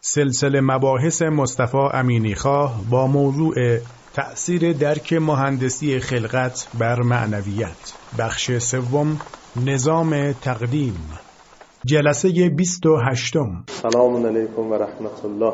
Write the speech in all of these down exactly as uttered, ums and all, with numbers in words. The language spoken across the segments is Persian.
سلسله مباحث مصطفی امینیخواه با موضوع تأثیر درک مهندسی خلقت بر معنویت، بخش سوم، نظام تقدیم، جلسه بیست و هشتم. سلام علیکم و رحمت الله.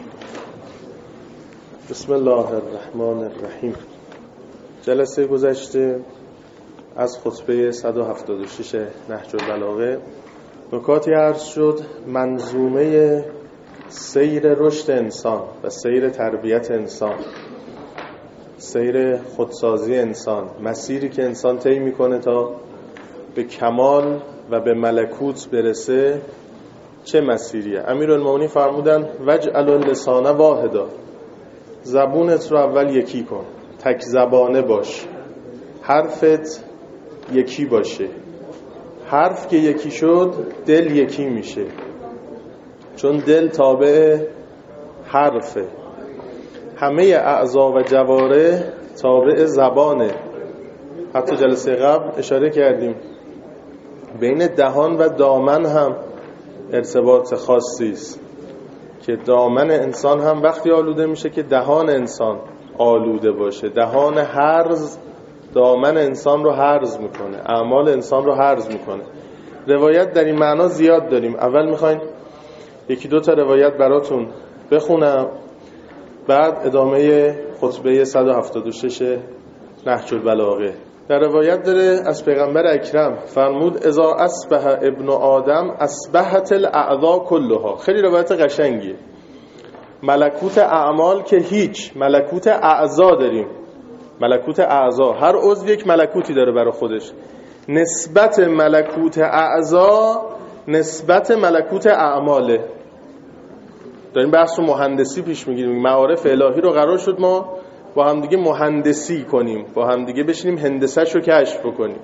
بسم الله الرحمن الرحیم. جلسه گذشته از خطبه صد و هفتاد و شش نهج البلاغه نکاتی عرض شد. منظومه سیر رشد انسان و سیر تربیت انسان، سیر خودسازی انسان، مسیری که انسان طی میکنه تا به کمال و به ملکوت برسه، چه مسیریه؟ امیرالمومنین فرمودن وجعل اللسان واحدا، زبونت رو اول یکی کن، تک زبانه باش، حرفت یکی باشه. حرف که یکی شد دل یکی میشه، چون دل تابع حرفه. همه اعضا و جوارح تابع زبانه. حتی جلسه قبل اشاره کردیم بین دهان و دامن هم ارتباط خاصی است که دامن انسان هم وقتی آلوده میشه که دهان انسان آلوده باشه. دهان هرز دامن انسان رو هرز میکنه، اعمال انسان رو هرز میکنه. روایت در این معنا زیاد داریم. اول میخواین یکی دو تا روایت براتون بخونم، بعد ادامه خطبه صد و هفتاد و شش نهج البلاغه. در روایت داره از پیغمبر اکرم فرمود اذا اصبح ابن آدم اصبحت الاعضاء كلها. خیلی روایت قشنگیه. ملکوت اعمال که هیچ، ملکوت اعضا داریم. ملکوت اعضا، هر عضو یک ملکوتی داره برای خودش. نسبت ملکوت اعضا نسبت ملکوت اعماله. داریم بحث رو مهندسی پیش میگیریم. معارف الهی رو قرار شد ما با هم دیگه مهندسی کنیم، با هم دیگه بشینیم هندسه‌شو کشف بکنیم.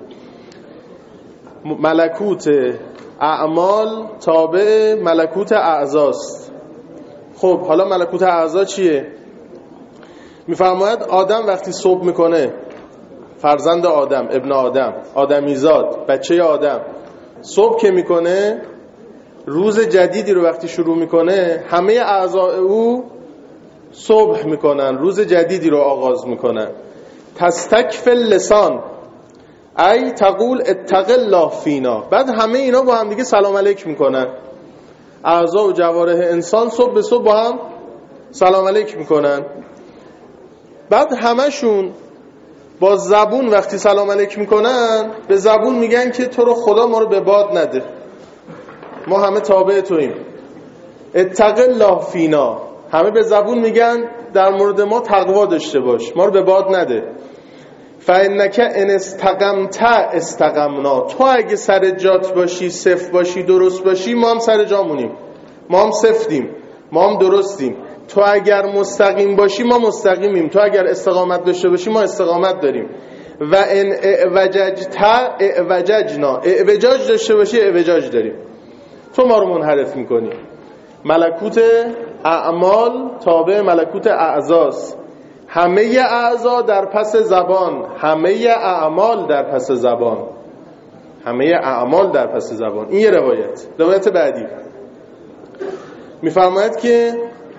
ملکوت اعمال تابع ملکوت اعضاست. خب حالا ملکوت اعضا چیه؟ میفرماید آدم وقتی صبح میکنه، فرزند آدم، ابن آدم، آدمیزاد، بچه آدم صبح که میکنه، روز جدیدی رو وقتی شروع میکنه، همه اعضاء او صبح میکنن، روز جدیدی رو آغاز میکنن. تستکف اللسان ای تقول اتق الله فینا. بعد همه اینا با هم دیگه سلام علیک میکنن. اعضاء و جوارح انسان صبح به صبح با هم سلام علیک میکنن. بعد همشون با زبون وقتی سلام علیک میکنن به زبون میگن که تو رو خدا ما رو به باد نده، ما همه تابع توییم، اتق الله فینا. همه به زبون میگن در مورد ما تقوا داشته باش، ما رو به باد نده. فانک ان استقمت استقمنا. تو اگه سر جات باشی، صف باشی، درست باشی، ما هم سر جامونیم، ما هم صفتیم، ما هم درستیم. تو اگر مستقیم باشی ما مستقیمیم، تو اگر استقامت داشته باشی ما استقامت داریم. و ان اعوججت اعوججنا. اعوجاج داشته باشی اعوجاج داریم، تو ما رو منحرف میکنی. ملکوت اعمال تابع ملکوت اعضاست. همه اعضا در پس زبان، همه اعمال در پس زبان، همه اعمال در پس زبان. این یه روایت. روایت بعدی میفرماید که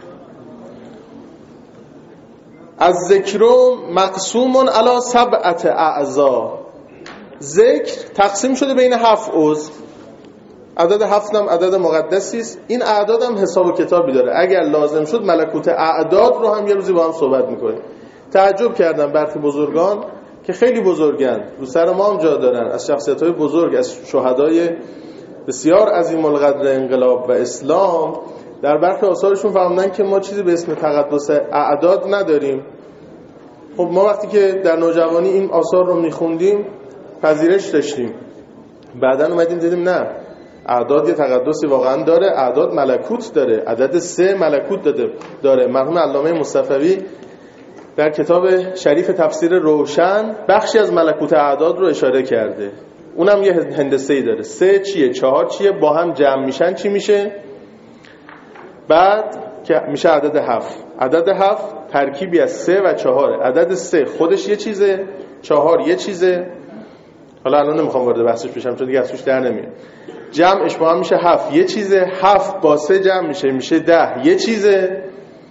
از ذکر مقسوم علی سبعت اعضا. ذکر تقسیم شده بین هفت عضو. عدد هفت هم عدد مقدسی است. این اعداد هم حساب و کتابی داره. اگر لازم شد ملکوت اعداد رو هم یه روزی با هم صحبت میکنیم. تعجب کردم برخی بزرگان که خیلی بزرگن، رو سر ما هم جا دارن، از شخصیت‌های بزرگ، از شهدای بسیار عظیم القدر انقلاب و اسلام، در برخی آثارشون فهمیدن که ما چیزی به اسم تقدس اعداد نداریم. خب ما وقتی که در نوجوانی این آثار رو میخوندیم پذیرش داشتیم، بعداً اومدیم دیدیم نه، اعداد یه تقدسی واقعا داره، اعداد ملکوت داره. عدد سه ملکوت داده داره. مرحوم علامه مصطفوی در کتاب شریف تفسیر روشن بخشی از ملکوت اعداد رو اشاره کرده. اونم یه هندسه‌ای داره. سه چیه، چهار چیه، با هم جمع میشن چی میشه؟ بعد که میشه عدد هفت. عدد هفت ترکیبی از سه و چهاره. عدد سه خودش یه چیزه، چهار یه چیزه. حالا الان نمیخوام وارد بحثش بشم چون دیگه از توش در نمیاد. جمعش با هم میشه هفت، یه چیزه. هفت با سه جمع میشه میشه ده، یه چیزه.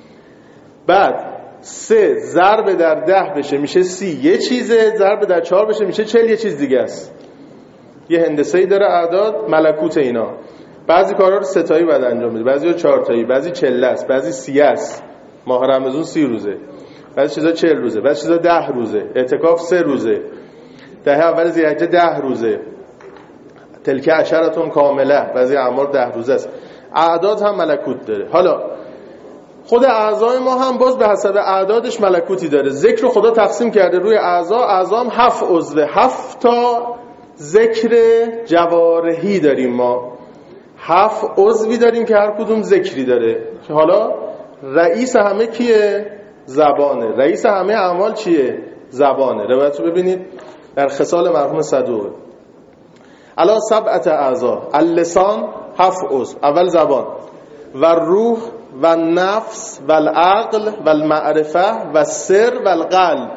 بعد سه ضرب در ده بشه میشه سی، یه چیزه. ضرب در چهار بشه میشه چل، یه چیز دیگه است. یه هندسه‌ای داره اعداد، ملکوت اینا. بعضی کارا رو سه تایی بعد انجام میده، بعضی رو چهار تایی، بعضی چله است، بعضی سی است. ماه رمضان سی روزه، بعضی چیزا چهل روزه، بعضی چیزا ده روزه. اعتکاف سه روزه. دهه اول ذی‌حجه ده روزه. تلک عشرتون کامله، بعضی اعمال ده روزه است. اعداد هم ملکوت داره. حالا خود اعضای ما هم باز به حسب اعدادش ملکوتی داره. ذکر خدا تقسیم کرده روی اعضا. اعضا هم هفت عضو، هفت تا ذکر جوارحی داریم ما. هفت عضوی داریم که هر کدوم ذکری داره. که حالا رئیس همه کیه؟ زبانه. رئیس همه اعمال چیه؟ زبانه. روایت رو ببینید در خصال مرحوم صدوق. الا سبعت اعضا، اللسان هفت عضو، اول زبان، و روح و نفس و العقل و المعرفه و سر و القلب.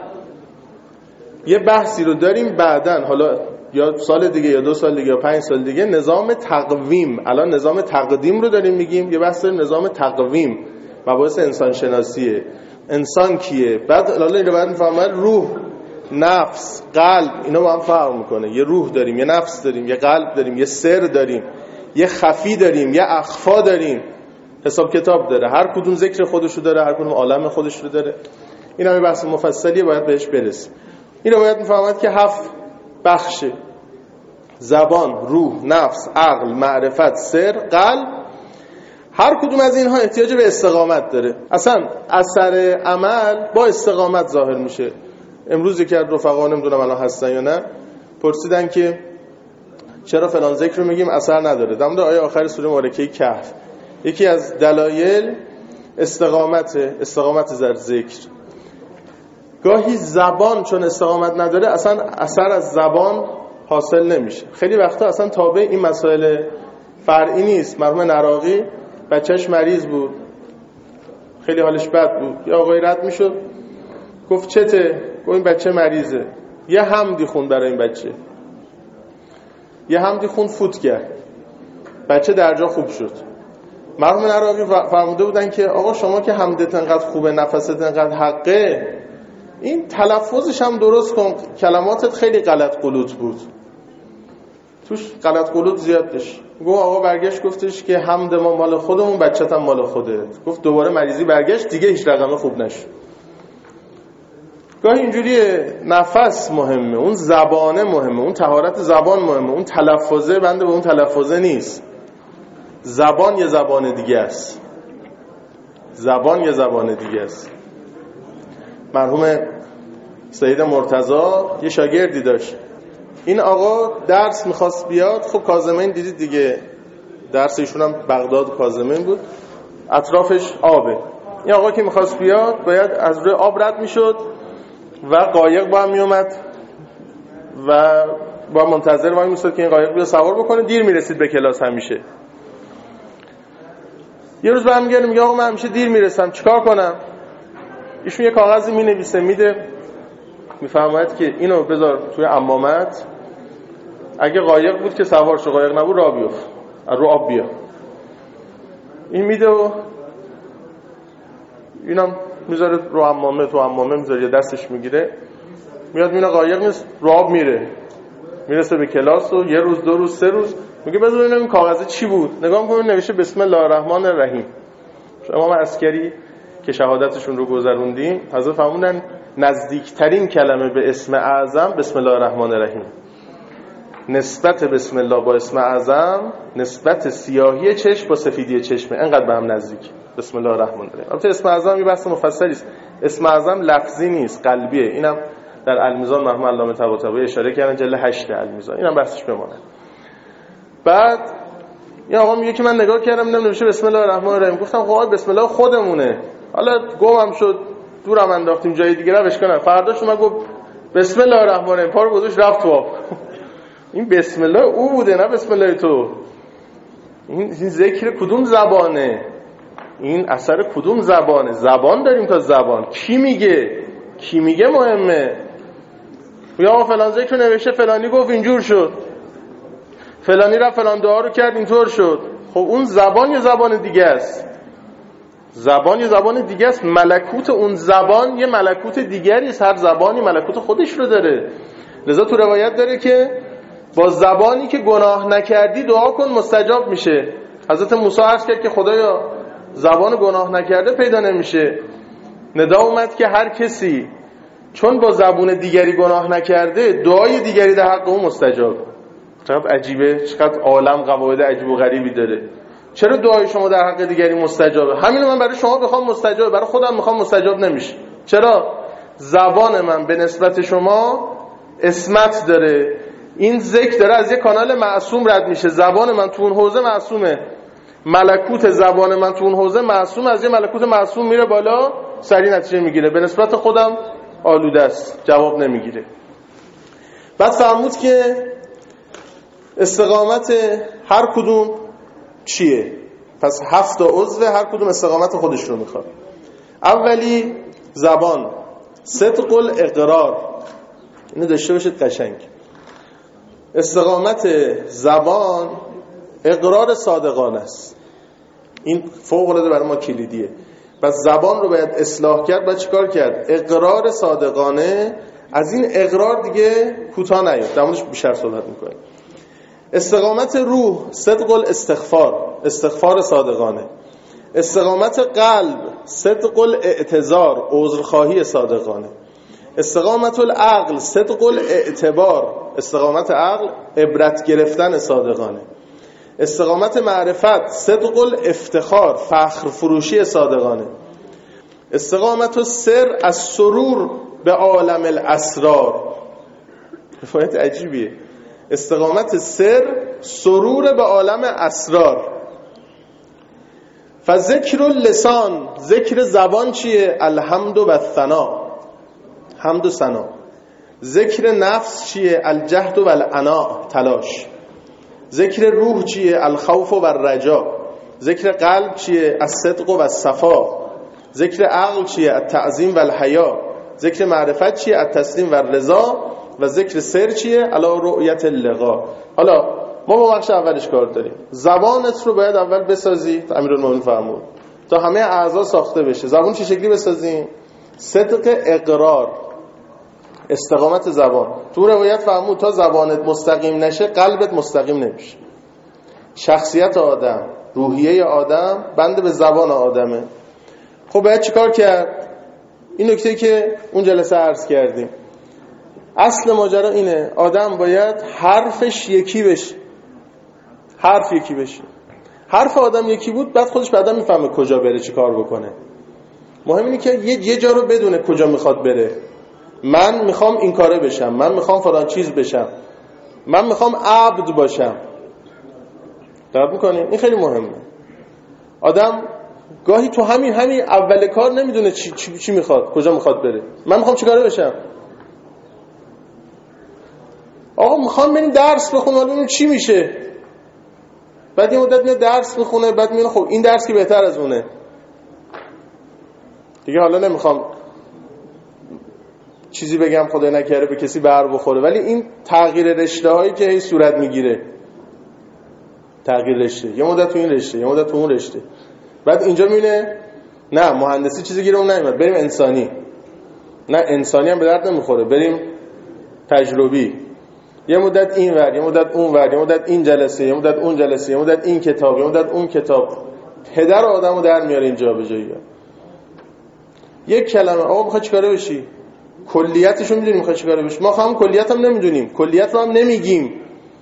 یه بحثی رو داریم بعدن، حالا یا سال دیگه یا دو سال دیگه یا پنج سال دیگه، نظام تقویم. الان نظام تقدیم رو داریم میگیم، یه بحث داریم نظام تقویم، مباحث انسان شناسیه. انسان کیه؟ بعد حالا این رو بعد میفهمن روح، نفس، قلب، اینا با هم فرق میکنه. یه روح داریم، یه نفس داریم، یه قلب داریم، یه سر داریم، یه خفی داریم، یه اخفا داریم. حساب کتاب داره، هر کدوم ذکر خودشو داره، هر کدوم عالم خودش رو داره. این هم بحث مفصلیه، باید بهش برسیم. این رو باید میفهمد که هفت بخشه: زبان، روح، نفس، عقل، معرفت، سر، قلب. هر کدوم از اینها احتیاج به استقامت داره. اصلا اثر عمل با استقامت ظاهر میشه. امروز یکی از رفقا، نمیدونم الان هستن یا نه، پرسیدن که چرا فلان ذکر رو میگیم اثر نداره. در مورد آیه آخر سوره مبارکه کهف، یکی از دلایل استقامت استقامت در ذکر. گاهی زبان چون استقامت نداره اصلا اثر از زبان حاصل نمیشه. خیلی وقتا اصلا تابع این مسائل فرعی نیست. مرحوم نراقی بچهش مریض بود، خیلی حالش بد بود. یه آقای رد میشد گفت چته؟ گفت این بچه مریضه. یه حمدی خوند برای این بچه، یه حمدی خوند، فوت کرد، بچه درجا خوب شد. مرحوم نراقی فرموده بودن که آقا شما که حمدت انقدر خوبه، نفست انقدر حقه، این تلفظش هم درست کن، کلماتت خیلی غلط غلط بود، توش غلط غلط زیاد داشت. گفت آقا برگشت گفتش که حمد ما مال خودمون، بچت هم مال خودت. گفت دوباره مریضی برگشت، دیگه هیچ رقمه خوب نشد. گاهی اینجوریه، نفس مهمه، اون زبانه مهمه، اون طهارت زبان مهمه، اون تلفظه بنده به اون تلفظه نیست. زبان یه زبان دیگه است، زبان یه زبان دیگه است. مرحوم سید مرتضی یه شاگردی داشت، این آقا درس میخواست بیاد. خب کاظمین دیدید دیگه، درس ایشون هم بغداد کاظمین بود، اطرافش آبه. این آقا که میخواست بیاد باید از روی آب رد میشد و قایق با هم میومد و با منتظر وای میستاد که این قایق بیا سوار بکنه. دیر میرسید به کلاس همیشه. یه روز برمیگرده میگه آقا من همیشه دیر میرسم، چیکار کنم؟ ایشون یه کاغذی مینویسه میده، میفهمد که اینو بذار توی عمامت، اگه قایق بود که سوار شو، قایق نبود راه بیفت، رو آب بیا. این میده و اینم میذاره رو عمامه، تو عمامه میذاره، دستش میگیره، میاد میونه قایق نیست، رو آب میره، میرسه به کلاس و یه روز دو روز سه روز میگه بذار ببینم این کاغذ چی بود. نگاه میکنه نوشته بسم الله الرحمن الرحیم. امام عسکری که شهادتشون رو گذروندیم، حضرت فرمودن نزدیکترین کلمه به اسم اعظم بسم الله الرحمن الرحیم. نسبت بسم الله با اسم اعظم نسبت سیاهی چشم با سفیدی چشمه، انقدر به هم نزدیک. بسم الله الرحمن الرحیم. البته اسم اعظم یه بحث مفصلی است. اسم اعظم لفظی نیست، قلبیه. اینم در المیزان مرحوم علامه طباطبایی اشاره کردن، جلد هشت المیزان. اینم بحثش بمونه. بعد یا آقا میگه که من نگاه کردم دیدم نوشته بسم الله الرحمن الرحیم. گفتم آقا بسم الله خودمونه، حالا گمم شد دورم انداختیم جای دیگه روش کنم. فرداش اومد گفت بسم الله الرحمن الرحیم، پارو گذاشت رفت تو آب. این بسم الله او بوده، نه بسم الله تو. این این ذکر کدوم زبانه؟ این اثر کدوم زبانه؟ زبان داریم تا زبان. کی میگه؟ کی میگه مهمه. یا فلان ذکر نوشته فلانی گفت اینجور شد. فلانی رفت فلان دعا رو کرد اینطور شد. خب اون زبان یه زبان دیگه است، زبان یه زبان دیگه است، ملکوت اون زبان یه ملکوت دیگری است. هر زبانی ملکوت خودش رو داره. لذا تو روایت داره که با زبانی که گناه نکردی دعا کن مستجاب میشه. حضرت موسی عرض کرد که خدایا زبان گناه نکرده پیدا نمیشه. ندا اومد که هر کسی چون با زبون دیگری گناه نکرده دعای دیگری در حق اون مستجاب. چقدر عجیبه، چقدر عالم قواعد عجیب و غریبی داره. چرا دعای شما در حق دیگری مستجابه؟ همینو من برای شما بخوام مستجابه، برای خودم میخوام مستجاب نمیشه. چرا؟ زبان من به نسبت شما اسمت داره. این ذکر داره از یک کانال معصوم رد میشه. زبان من تو اون حوزه معصومه، ملکوت زبان من تو اون حوزه معصوم، از یه ملکوت معصوم میره بالا، سریع نتیجه میگیره. به نسبت خودم آلوده است، جواب نمیگیره. بعد فرمود که استقامت هر کدوم چیه؟ پس هفت تا عضو هر کدوم استقامت خودش رو میخواد. اولی زبان، صدق الاقرار. اینو داشته باشید قشنگ. استقامت زبان اقرار صادقانه است. این فوق العاده برای ما کلیدیه. پس زبان رو باید اصلاح کرد. باید چیکار کرد؟ اقرار صادقانه. از این اقرار دیگه کوتاه نیاد، در موردش بیشتر صحبت می‌کنیم. استقامت روح، صدق الاستغفار، استغفار صادقانه. استقامت قلب، صدق الاعتذار، عذرخواهی صادقانه. استقامت العقل، صدق الاعتبار، استقامت عقل، عبرت گرفتن صادقانه. استقامت معرفت، صدق الافتخار، فخر فروشی صادقانه. استقامت السر، از سرور به عالم الاسرار. روایت عجیبیه. استقامت سر، سرور به عالم اسرار. فذکر اللسان، ذکر زبان چیه؟ الحمد و الثنا، حمد و ثنا. ذکر نفس چیه؟ الجهد و العناء، تلاش. ذکر روح چیه؟ الخوف و الرجا. ذکر قلب چیه؟ الصدق و الصفا. ذکر عقل چیه؟ التعظیم و الحیا. ذکر معرفت چیه؟ التسلیم و الرضا. و ذکر سر چیه؟ علی رؤیت اللقا. حالا ما با بخش اولش کار داریم. زبانت رو باید اول بسازی، امیرالمومنین فرمود، تا همه اعضا ساخته بشه. زبان چه شکلی بسازیم؟ صدق اقرار، استقامت زبان. تو روایت فرمود تا زبانت مستقیم نشه قلبت مستقیم نمیشه. شخصیت آدم، روحیه آدم بند به زبان آدمه. خب باید چیکار کرد؟ این نکته که اون جلسه عرض کردیم، اصل ماجرا اینه، آدم باید حرفش یکی بشه. حرف یکی بشه. حرف آدم یکی بود، بعد خودش بعدا میفهمه کجا بره، چی کار بکنه. مهم اینه که یه یه جا رو بدونه کجا میخواد بره. من میخوام این کاره بشم، من میخوام فلان چیز بشم، من میخوام عبد باشم. دقت میکنین؟ این خیلی مهمه. آدم گاهی تو همین همین اول کار نمیدونه چی چی, چی میخواد، کجا میخواد بره. من میخوام چی کاره بشم؟ آقا میخوام بریم درس بخونم، حالا ببینیم چی میشه. بعد یه مدت میاد درس میخونه، بعد میگه خب این درس که بهتر از اونه دیگه، حالا نمیخوام چیزی بگم خدای نکره به کسی بر بخوره، ولی این تغییر رشته هایی که هی صورت میگیره، تغییر رشته، یه مدت تو این رشته، یه مدت تو اون رشته، بعد اینجا میبینه نه مهندسی چیزی گیره اون نمیاد، بریم انسانی. نه انسانی هم به درد نمیخوره، بریم تجربی. یه مدت این ور، یه مدت اون ور، یه مدت این جلسه، یه مدت اون جلسه، یه مدت این کتاب، یه مدت اون کتاب. پدر آدمو در میاره اینجا به جایی. یک کلمه آقا میخوای چیکاره بشی؟ کلیتشو میدونی میخوای چیکاره بشی؟ ما خام کلیت هم نمیدونیم، کلیت رو هم نمیگیم.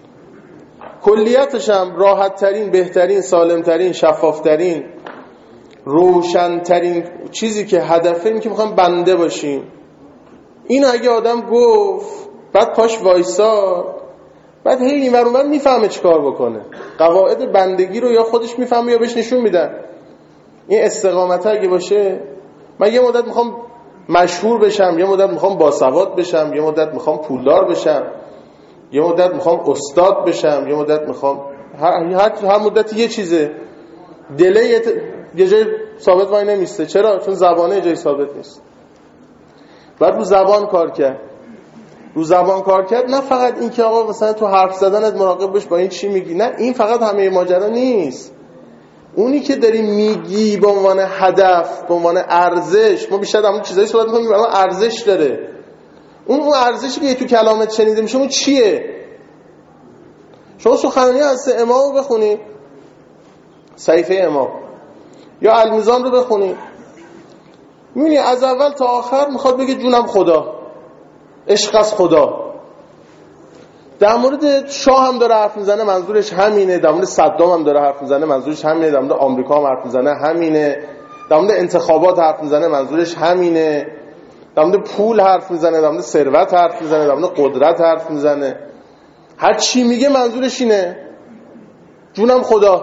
کلیتش هم راحت ترین، بهترین، سالم ترین، شفاف ترین، روشن ترین چیزی که هدفه این که میخوایم بنده باشیم. این اگه آدم گفت بعد پاش وایسا، بعد هی این ور اون ور میفهمه چیکار بکنه. قواعد بندگی رو یا خودش میفهمه یا بهش نشون میدن. این استقامت اگه باشه، من یه مدت میخوام مشهور بشم، یه مدت میخوام باسواد بشم، یه مدت میخوام پولدار بشم، یه مدت میخوام استاد بشم، یه مدت میخوام هر هر, هر مدت یه چیزه. دله یه, ت... یه جای ثابت وای نمیسته. چرا؟ چون زبانه یه جای ثابت نیست. بعد رو زبان کار کرد. رو زبان کار کرد، نه فقط این که آقا مثلا تو حرف زدنت مراقب باش با این چی میگی، نه این فقط همه ماجرا نیست. اونی که داری میگی به عنوان هدف، به عنوان ارزش، ما بیشتر در مورد چیزایی صحبت می‌کنیم که الان ارزش داره. اون اون ارزشی که تو کلامت شنیده میشه اون چیه؟ شما سخنرانی از امام رو بخونید، صحیفه امام، یا المیزان رو بخونید، می‌بینی از اول تا آخر میخواد بگه جونم خدا، عشق از خدا. در مورد شاه هم داره حرف میزنه منظورش همینه، در مورد صدام هم داره حرف میزنه منظورش همینه، در مورد آمریکا هم حرف میزنه همینه، در مورد انتخابات حرف میزنه منظورش همینه، در مورد پول حرف میزنه، در مورد ثروت حرف میزنه، در مورد قدرت حرف میزنه. هر چی میگه منظورش اینه، جونم خدا.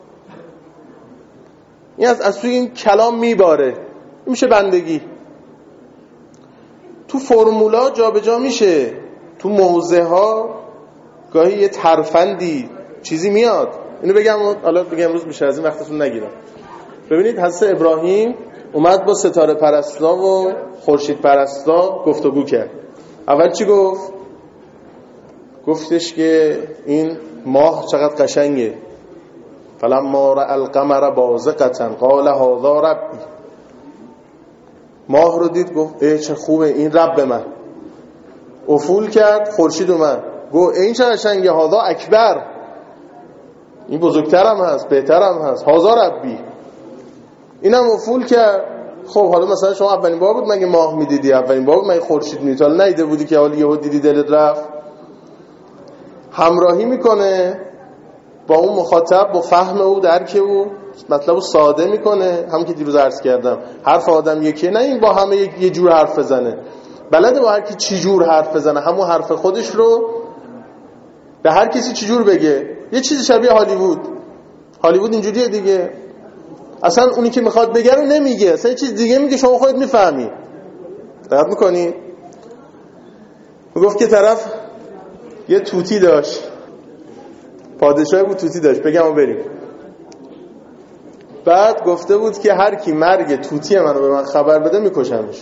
این از از توی این کلام میباره، این میشه بندگی. تو فرمولا جابجا میشه، تو موضع ها گاهی یه ترفندی چیزی میاد. اینو بگم حالا بگم امروز میشه از این وقتتون نگیرم. ببینید حضرت ابراهیم اومد با ستاره پرستا و خورشید پرستا گفتگو کرد. اول چی گفت؟ گفتش که این ماه چقدر قشنگه. فلما رأى القمر بازغة قال هذا ربی. ماه رو دید گفت ای چه خوبه، این رب من. افول کرد، خورشید اومد گفت این چه قشنگه، هذا اکبر، این بزرگترم هست، بهترم هست، هذا ربی. اینم افول کرد. خب حالا مثلا شما اولین بار بود مگه ماه میدیدی؟ اولین بار بود مگه خورشید میدیدی؟ حالا ندیده بودی که حالا یهو دیدی دلت رفت؟ همراهی میکنه با اون مخاطب، با فهم او، درک او، مطلبو ساده میکنه. همون که دیروز عرض کردم حرف آدم یکیه، نه این با همه یه جور حرف بزنه، بلده با هر کی چی جور حرف بزنه، همون حرف خودش رو به هر کسی چی جور بگه. یه چیز شبیه هالیوود. هالیوود اینجوریه دیگه، اصلا اونی که میخواد بگه رو نمیگه، اصلا یه چیز دیگه میگه، شما خودت میفهمی. دقت میکنی؟ میگفت که طرف یه توتی داشت، پادشاه بود، توتی داشت، بگم و بریم. بعد گفته بود که هر کی مرگ توتی منو به من خبر بده میکشمش.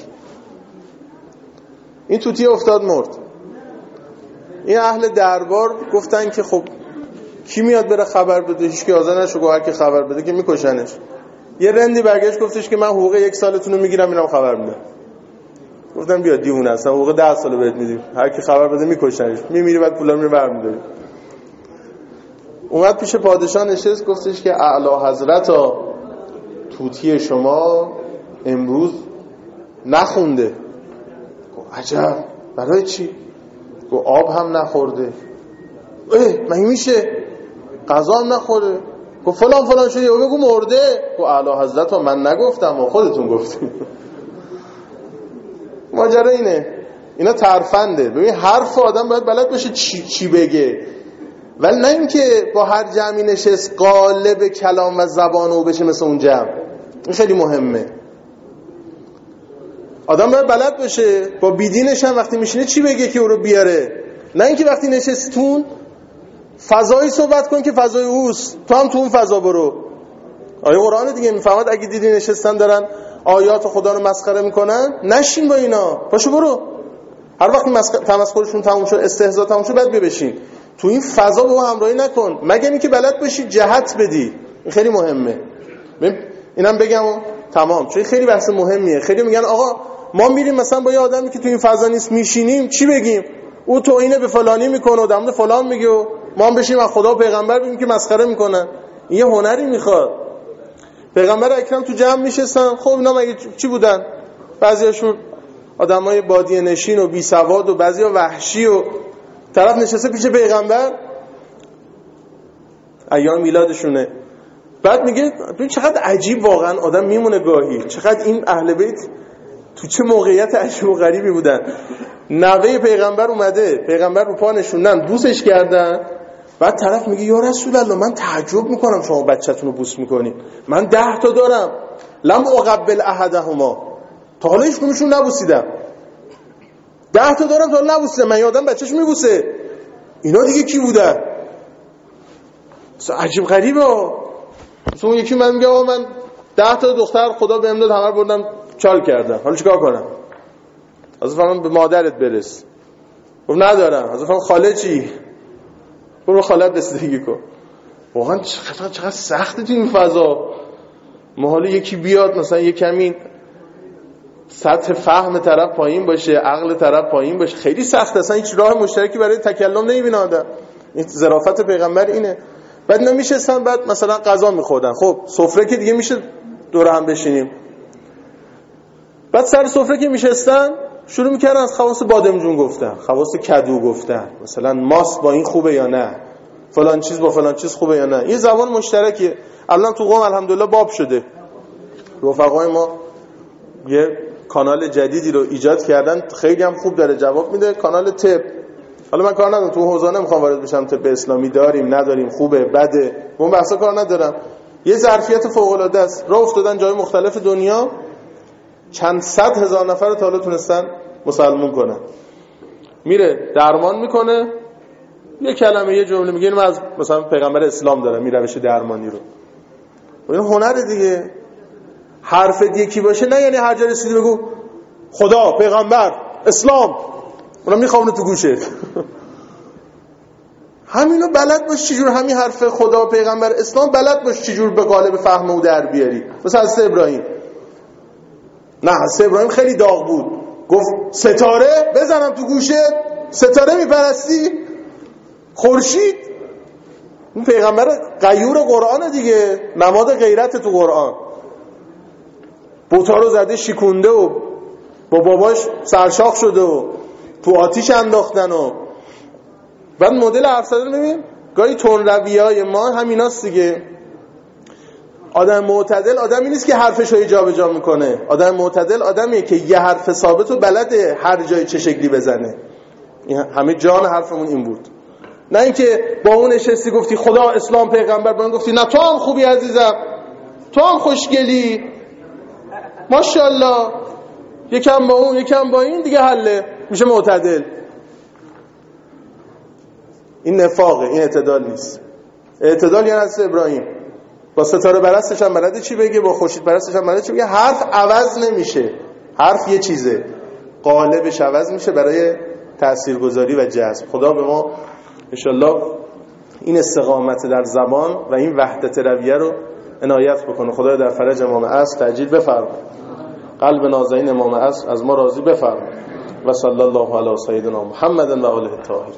این توتی افتاد مرد. این اهل دربار گفتن که خب کی میاد بره خبر بده؟ هیچ کی حاضر نشد، هر کی خبر بده که میکشنش. یه رندی برگشت گفتش که من حقوق یک سالتون رو میگیرم، اینم خبر میدم. گفتم بیا دیوونه است، حقوق ده سال بهت میدیم، هر کی خبر بده میکشنش، میمیری بعد پولا رو برمی‌داری. اومد پیش پادشاه نشست، گفتش که اعلی حضرتا توتی شما امروز نخونده. گفت عجب، برای چی؟ گفت آب هم نخورده. اه مگه میشه؟ غذا هم نخورده. گفت فلان فلان شده. بگو مرده. گفت اعلی حضرتا من نگفتم و خودتون گفتیم. ماجرا اینه. اینا ترفنده. ببین حرف آدم باید بلد باشه چی, چی بگه، ولی نه اینکه با هر جمعی نشست قالب کلام و زبان او بشه مثل اون جمع. این خیلی مهمه. آدم باید بلد باشه با بیدینش هم وقتی میشینه چی بگه که او رو بیاره، نه اینکه وقتی نشستون فضایی صحبت کن که فضای اوست، تو هم تو اون فضا برو. آیه قرآن دیگه میفهمد اگه دیدی نشستن دارن آیات خدا رو مسخره میکنن، نشین با اینا، پاشو برو. هر وقت مسخره تمسخرشون تموم شد، استهزا تموم شد، بعد بیا بشین تو این فضا، با همراهی نکن مگر اینکه بلد باشی جهت بدی. این خیلی مهمه. اینم بگم و تمام، چون خیلی بحث مهمیه. خیلی میگن آقا ما میریم مثلا با یه آدمی که تو این فضا نیست میشینیم، چی بگیم؟ او تو اینه به فلانی میکنه و دمد فلان میگه و ما هم بشیم از خدا و پیغمبر بگیم که مسخره میکنن. این یه هنری میخواد. پیغمبر اکرم تو جمع میشستن، خب اینا مگه چی بودن؟ بعضیاشون آدمای بادیه نشین و بی سواد و بعضیا وحشی و طرف نشسته پیش پیغمبر، ایام میلادشونه. بعد میگه ببین چقدر عجیب واقعا آدم میمونه گاهی، چقدر این اهل بیت تو چه موقعیت عجیب و غریبی بودن. نوه پیغمبر اومده، پیغمبر رو پا نشوندن، بوسش کردن. بعد طرف میگه یا رسول الله من تعجب میکنم شما بچه‌تون رو بوس میکنید، من ده تا دارم، لم اقبل احدهما، تا حالا هیچ کدومشون نبوسیدم. ده تا دارم تا حالا نبوسیدم، من یادم بچه‌ش میبوسه. اینا دیگه کی بودن؟ عجیب غریبه. مثلا یکی من میگه آقا من ده تا دختر خدا بهم داد، همه رو بردم چال کردم، حالا چیکار کنم؟ از فرمان به مادرت برس. گفت ندارم. از گفتم خاله چی؟ برو خالت رسیدگی کن. واقعا چقدر چقدر سخته تو این فضا. ما حالا یکی بیاد مثلا یک کمی سطح فهم طرف پایین باشه، عقل طرف پایین باشه، خیلی سخته، اصلا هیچ راه مشترکی برای تکلم نمیبینه آدم. این ظرافت پیغمبر اینه. بعد نمیشستن، بعد مثلا غذا میخوردن. خب سفره که دیگه میشه دور هم بشینیم. بعد سر سفره که میشستن شروع میکردن از خواص بادمجون گفتن، خواص کدو گفتن، مثلا ماست با این خوبه یا نه، فلان چیز با فلان چیز خوبه یا نه. یه زبان مشترکیه. الان تو قم الحمدلله باب شده. رفقای ما یه کانال جدیدی رو ایجاد کردن، خیلی هم خوب داره جواب میده، کانال طب. حالا من کار ندارم تو حوزه نمیخوام وارد بشم، طب اسلامی داریم نداریم، خوبه بده، اون بحثا کار ندارم. یه ظرفیت فوق العاده است. راه افتادن جای مختلف دنیا، چند صد هزار نفر رو تا حالا تونستن مسلمون کنن. میره درمان میکنه، یه کلمه یه جمله میگه اینو از مثلا پیغمبر اسلام داره، می روش درمانی رو. این هنر دیگه. حرف یکی باشه، نه یعنی هر جا رسیدی بگو خدا، پیغمبر، اسلام، اونا میخوابونه تو گوشت. همینو بلد باش چجور همین حرف خدا، پیغمبر، اسلام بلد باش چجور به قالب فهم او در بیاری. مثلا حضرت ابراهیم، نه حضرت ابراهیم خیلی داغ بود، گفت ستاره بزنم تو گوشت، ستاره میپرستی؟ خورشید. این پیغمبر غیور قرآن دیگه، نماد غیرت تو قرآن. بوتا رو زده شکونده و با باباش سرشاخ شده و تو آتیش انداختن. و بعد مدل حرف زدن ببین، گاهی تندرویای ما همیناست دیگه. آدم معتدل آدمی نیست که حرفش رو جا به جا میکنه. آدم معتدل آدمیه که یه حرف ثابت و بلده هر جای چه شکلی بزنه. این همه جان حرفمون این بود. نه اینکه با اون نشستی گفتی خدا، اسلام، پیغمبر، با اون گفتی نه تو هم خوبی عزیزم، تو هم خوشگلی، ماشاءالله، یکم با اون یکم با این، دیگه حله، میشه معتدل. این نفاقه، این اعتدال نیست. اعتدال یعنی حضرت ابراهیم با ستاره پرستش هم بلده چی بگه، با خورشید پرستش هم بلده چی بگه. حرف عوض نمیشه، حرف یه چیزه، قالبش عوض میشه برای تاثیرگذاری و جذب. خدا به ما انشالله این استقامت در زبان و این وحدت رویه رو عنایت بکنه. خدا در فرج امام عصر تعجیل بفرمایه، قلب نازنین امام عصر از ما راضی بفرمایه. و صلی الله علی سیدنا محمد و آله الطاهرین.